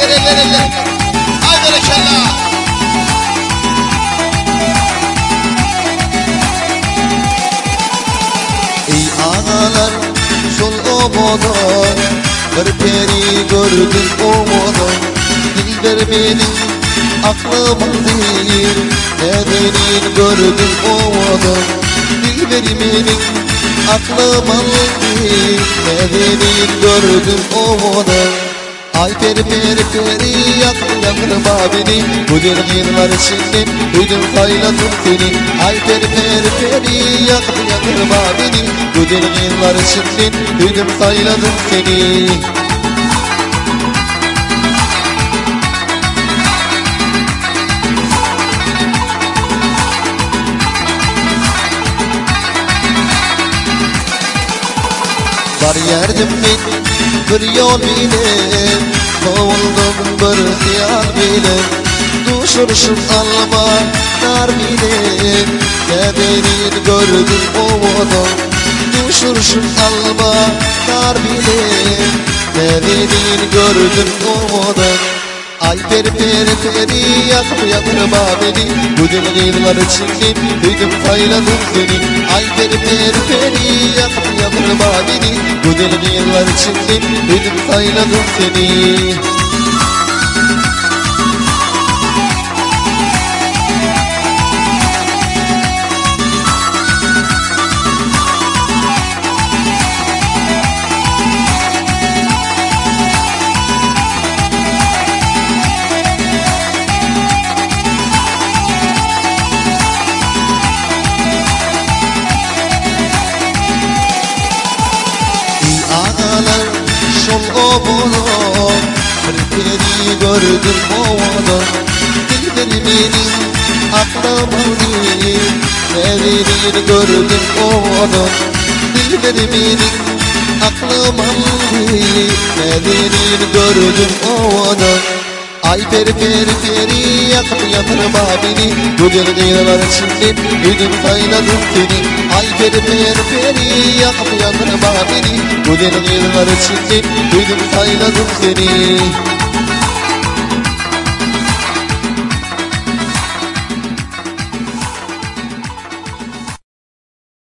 eller. Haydi reşallah. Ey ağalar sol omoda, bir peri gördüm omoda. Dilber benim aklımın değil, nedenini gördüm omoda. Dilber benim aklımın değil, nedenini gördüm omoda. Ay peri yakma beni, bu dünyalar içinde duydum sayladım seni. Ay peri yakma beni, bu dünyalar içinde duydum sayladım seni. Var yerdim ben bir yol bile, kovuldum bir hıyal bile. Düşürüşüm alma nar bile, nedenini gördüm ovada. Düşürüşüm alma nar bile, nedenini gördüm ovada. Ay peri yakma beni, bu dünyalar içinde duydum sayladım seni. Ay peri yakma beni, bu dünyalar içinde duydum sayladım seni. Sol oboda, bir peri gördüm ovada. Dilber benim aklımın değil, nedenini gördüm ovada. Dilber benim aklımın değil, nedenini gördüm ovada. Ay peri yakma beni, bu dünyalar içinde duydum sayladım seni. Ay peri yakma beni, bu dünyalar içinde duydum sayladım seni.